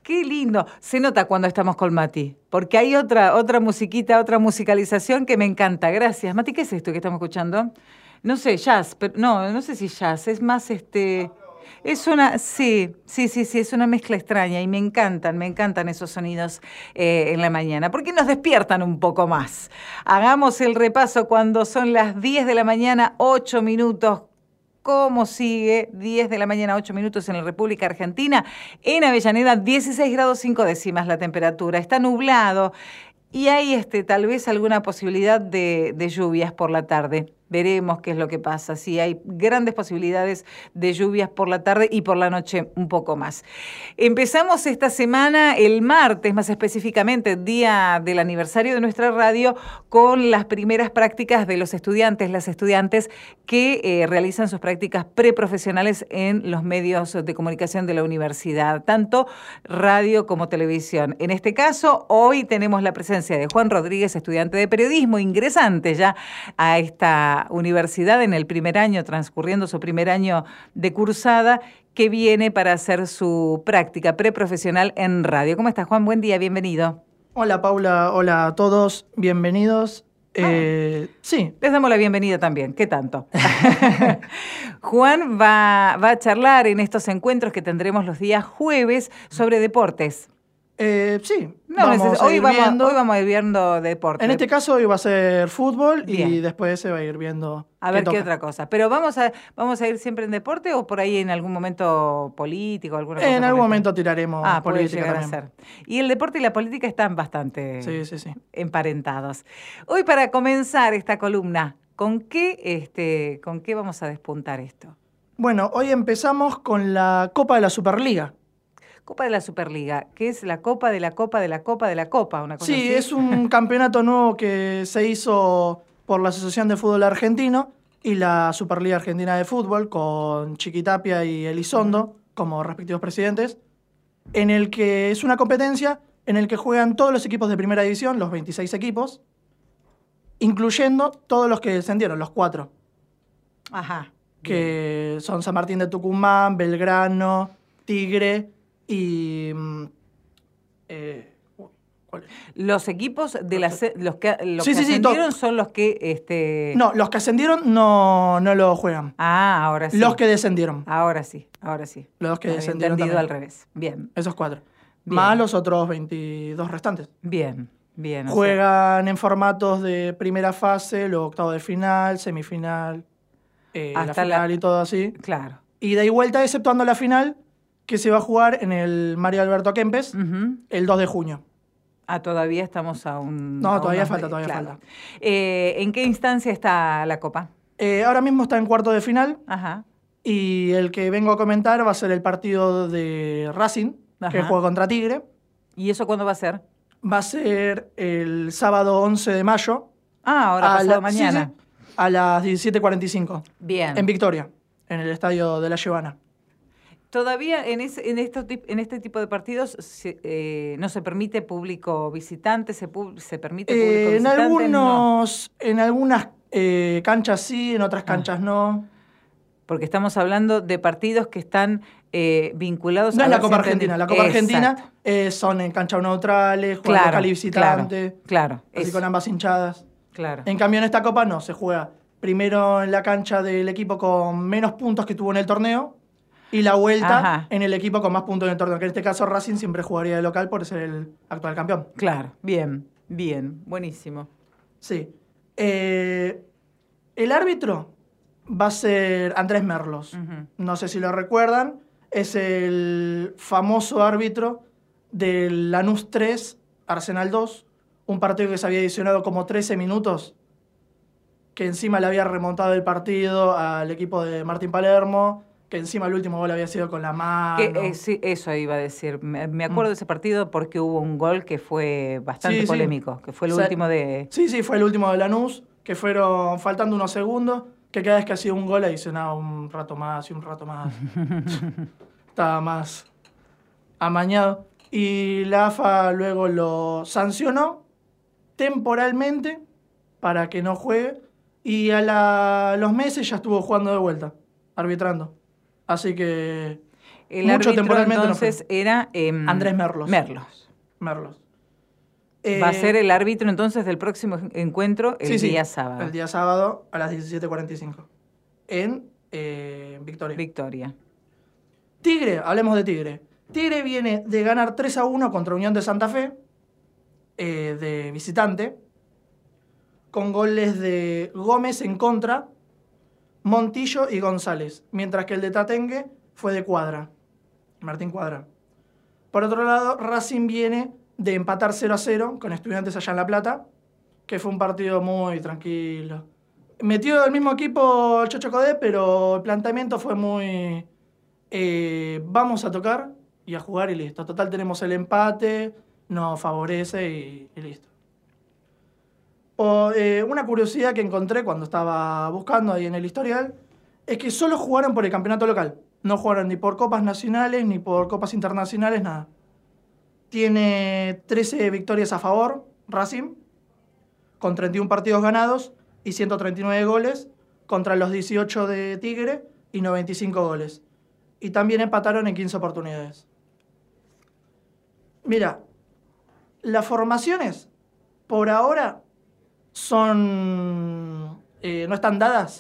Qué lindo. Se nota cuando estamos con Mati, porque hay otra musiquita, otra musicalización que me encanta. Gracias. Mati, ¿qué es esto que estamos escuchando? No sé, jazz, pero no sé si jazz, es más sí, es una mezcla extraña y me encantan esos sonidos en la mañana, porque nos despiertan un poco más. Hagamos el repaso cuando son las 10 de la mañana, 8 minutos. ¿Cómo sigue? 10 de la mañana, 8 minutos en la República Argentina. En Avellaneda, 16 grados 5 décimas la temperatura. Está nublado y hay tal vez alguna posibilidad de lluvias por la tarde. Veremos qué es lo que pasa. Sí, hay grandes posibilidades de lluvias por la tarde y por la noche un poco más. Empezamos esta semana, el martes más específicamente, día del aniversario de nuestra radio, con las primeras prácticas de los estudiantes, las estudiantes que realizan sus prácticas preprofesionales en los medios de comunicación de la universidad, tanto radio como televisión. En este caso, hoy tenemos la presencia de Juan Rodríguez, estudiante de periodismo, ingresante ya a esta universidad en el primer año, transcurriendo su primer año de cursada, que viene para hacer su práctica preprofesional en radio. ¿Cómo estás, Juan? Buen día, bienvenido. Hola, Paula. Hola a todos. Bienvenidos. Sí. Les damos la bienvenida también. ¿Qué tanto? Juan va a charlar en estos encuentros que tendremos los días jueves sobre deportes. Sí. Hoy vamos a ir viendo deporte. En este caso hoy va a ser fútbol. Bien. Y después se va a ir viendo a ver qué otra cosa. Pero vamos a ir siempre en deporte o por ahí en algún momento político, alguna cosa. En algún momento tiraremos política puede llegar a ser. Y el deporte y la política están bastante emparentados. Hoy, para comenzar esta columna, ¿con qué vamos a despuntar esto? Bueno, hoy empezamos con la Copa de la Superliga. Copa de la Superliga, que es la Copa de la Copa de la Copa de la Copa, una cosa así. Sí, es un campeonato nuevo que se hizo por la Asociación de Fútbol Argentino y la Superliga Argentina de Fútbol, con Chiquitapia y Elizondo como respectivos presidentes, en el que es una competencia en el que juegan todos los equipos de primera división, los 26 equipos, incluyendo todos los que descendieron, los 4. Ajá. Que son San Martín de Tucumán, Belgrano, Tigre y ¿cuál es? Los equipos de los que ascendieron son los que No, los que ascendieron no lo juegan. Ah, ahora sí. Los que descendieron. Ahora sí. Los que descendieron entendido también. Al revés. Bien. Esos 4. Bien. Más los otros 22 restantes. Bien. Juegan en formatos de primera fase, luego octavo de final, semifinal, la final y todo así. Claro. Y de vuelta, exceptuando la final, que se va a jugar en el Mario Alberto Kempes el 2 de junio. Todavía estamos aún... No, todavía falta. ¿En qué instancia está la Copa? Ahora mismo está en cuarto de final. Ajá. Y el que vengo a comentar va a ser el partido de Racing, que juega contra Tigre. ¿Y eso cuándo va a ser? Va a ser el sábado 11 de mayo. Ahora pasado mañana. Sí, a las 17:45. Bien. En Victoria, en el estadio de La Llevana. Todavía en este tipo de partidos no se permite público visitante, se permite público visitante. En algunas canchas sí, en otras canchas no. Porque estamos hablando de partidos que están vinculados a la Copa Argentina. La Copa Argentina son en canchas neutrales, juegan local y visitante. Claro. Así con ambas hinchadas. Claro. En cambio, en esta Copa no, se juega primero en la cancha del equipo con menos puntos que tuvo en el torneo y la vuelta en el equipo con más puntos en el torneo, que en este caso Racing siempre jugaría de local por ser el actual campeón. Claro, bien, buenísimo. Sí. El árbitro va a ser Andrés Merlos. No sé si lo recuerdan, es el famoso árbitro del Lanús 3, Arsenal 2, un partido que se había adicionado como 13 minutos, que encima le había remontado el partido al equipo de Martín Palermo, que encima el último gol había sido con la mano. Sí, eso iba a decir. Me acuerdo de ese partido porque hubo un gol que fue bastante polémico, que fue el último de... Sí, fue el último de Lanús, que fueron faltando unos segundos, que cada vez que hacía un gol adicionaba un rato más y un rato más. Estaba más amañado. Y la AFA luego lo sancionó temporalmente para que no juegue, y a los meses ya estuvo jugando de vuelta, arbitrando. Así que El árbitro entonces no era... Andrés Merlos. Merlos. Va a ser el árbitro entonces del próximo encuentro el día sábado. El día sábado a las 17:45 en Victoria. Tigre, hablemos de Tigre. Tigre viene de ganar 3-1 contra Unión de Santa Fe, de visitante, con goles de Gómez en contra, Montillo y González, mientras que el de Tatengue fue de Cuadra, Martín Cuadra. Por otro lado, Racing viene de empatar 0-0 con Estudiantes allá en La Plata, que fue un partido muy tranquilo. Metió el mismo equipo el Chacho Codé, pero el planteamiento fue muy... vamos a tocar y a jugar y listo. Total tenemos el empate, nos favorece y listo. Una curiosidad que encontré cuando estaba buscando ahí en el historial es que solo jugaron por el campeonato local. No jugaron ni por copas nacionales ni por copas internacionales, nada. Tiene 13 victorias a favor, Racing, con 31 partidos ganados y 139 goles, contra los 18 de Tigre y 95 goles. Y también empataron en 15 oportunidades. Mira, las formaciones, por ahora, son... no están dadas,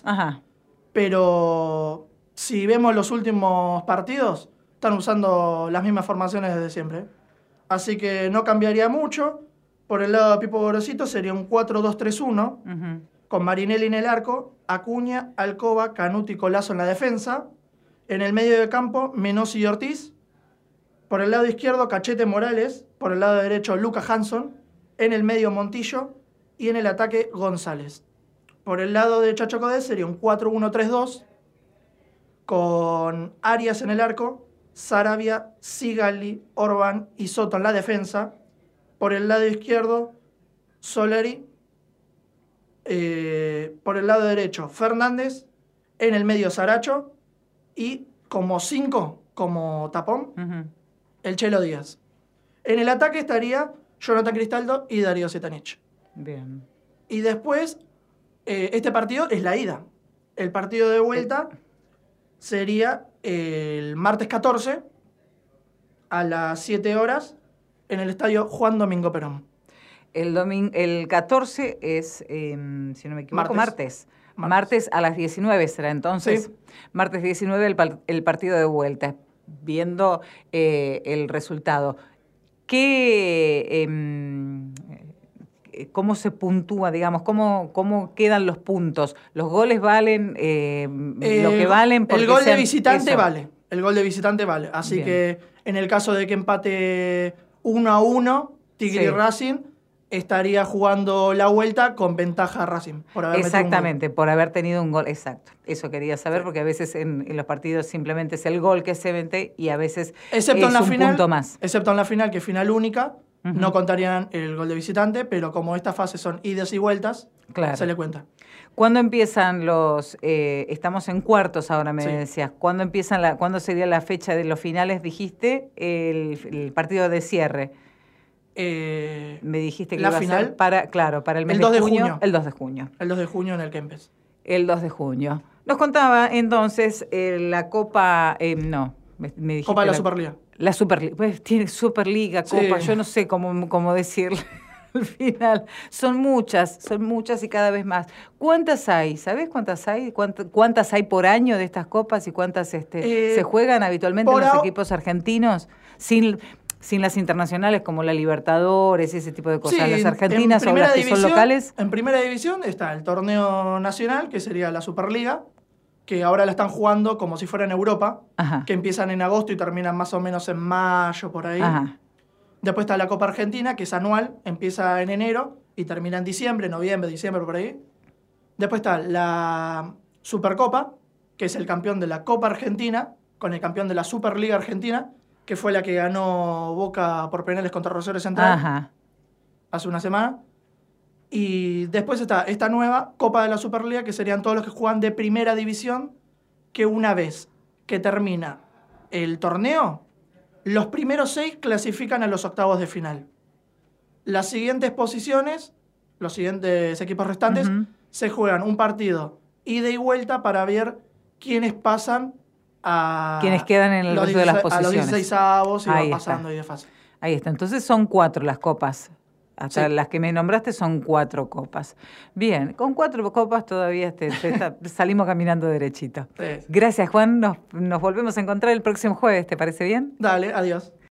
pero si vemos los últimos partidos, están usando las mismas formaciones desde siempre. Así que no cambiaría mucho. Por el lado de Pipo Gorosito sería un 4-2-3-1, con Marinelli en el arco, Acuña, Alcoba, Canuti, Colazo en la defensa. En el medio de campo, Menossi y Ortiz. Por el lado izquierdo, Cachete Morales. Por el lado derecho, Lucas Hanson. En el medio, Montillo. Y en el ataque, González. Por el lado de Chacho Codé sería un 4-1-3-2, con Arias en el arco, Sarabia, Sigali, Orban y Soto en la defensa. Por el lado izquierdo, Soleri. Por el lado derecho, Fernández. En el medio, Saracho. Y como 5, como tapón, el Chelo Díaz. En el ataque estaría Jonathan Cristaldo y Darío Zetanich. Bien. Y después, este partido es la ida. El partido de vuelta sería el martes 14 a las 7 horas en el estadio Juan Domingo Perón. El 14 es, si no me equivoco, martes. Martes a las 19 será entonces. Sí. Martes 19 el partido de vuelta, viendo el resultado. ¿Cómo se puntúa, digamos? ¿Cómo quedan los puntos? ¿Los goles valen lo que valen? El gol de visitante vale. El gol de visitante vale. Así Bien. que en el caso de que empate 1-1, Tigre y Racing, estaría jugando la vuelta con ventaja a Racing. Exactamente, por haber tenido un gol. Exacto. Eso quería saber, porque a veces en los partidos simplemente es el gol que se mete y a veces excepto es en la un final, punto más. Excepto en la final, que es final única, no contarían el gol de visitante, pero como estas fases son idas y vueltas, claro, se le cuenta. ¿Cuándo empiezan los... estamos en cuartos ahora, me decías. ¿Cuándo sería la fecha de los finales? Dijiste el partido de cierre. Me dijiste que la iba final, a ser para el mes de junio. El 2 de junio. El 2 de junio en el Kempes. El 2 de junio. Nos contaba entonces la Copa... me dijiste Copa de la Superliga. La Superliga. Pues tiene Superliga, Copa, yo no sé cómo decirle al final. Son muchas y cada vez más. ¿Cuántas hay? ¿Sabés cuántas hay? ¿Cuántas hay por año de estas copas y cuántas se juegan habitualmente en los equipos argentinos? Sin las internacionales como la Libertadores y ese tipo de cosas. Las argentinas o las que son locales. En primera división está el torneo nacional, que sería la Superliga, que ahora la están jugando como si fuera en Europa, que empiezan en agosto y terminan más o menos en mayo, por ahí. Después está la Copa Argentina, que es anual, empieza en enero y termina en diciembre, noviembre, diciembre, por ahí. Después está la Supercopa, que es el campeón de la Copa Argentina, con el campeón de la Superliga Argentina, que fue la que ganó Boca por penales contra Rosario Central hace una semana. Y después está esta nueva Copa de la Superliga, que serían todos los que juegan de primera división, que una vez que termina el torneo, los primeros 6 clasifican a los octavos de final. Las siguientes posiciones, los siguientes equipos restantes, se juegan un partido ida y vuelta para ver quiénes pasan a quienes quedan en el resto de las a los posiciones. 16avos y Ahí va está. pasando ahí de fase. Ahí está. Entonces son 4 las copas. Hasta Sí. las que me nombraste son 4 copas. Bien, con 4 copas todavía salimos caminando derechito. Sí. Gracias, Juan. Nos volvemos a encontrar el próximo jueves. ¿Te parece bien? Dale, adiós.